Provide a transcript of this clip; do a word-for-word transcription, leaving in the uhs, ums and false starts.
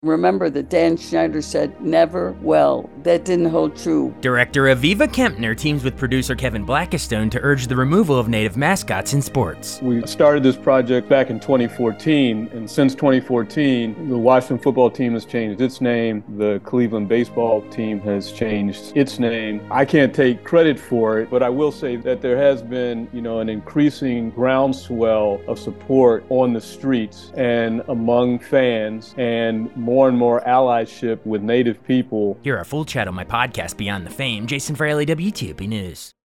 Remember that Dan Schneider said, never well. That didn't hold true. Director Aviva Kempner teams with producer Kevin Blackistone to urge the removal of native mascots in sports. We started this project back in twenty fourteen, and since twenty fourteen, the Washington football team has changed its name. The Cleveland baseball team has changed its name. I can't take credit for it, but I will say that there has been, you know, an increasing groundswell of support on the streets and among fans, and more and more allyship with Native people. Hear our full chat on my podcast, Beyond the Fame. Jason Fraley, W T O P News.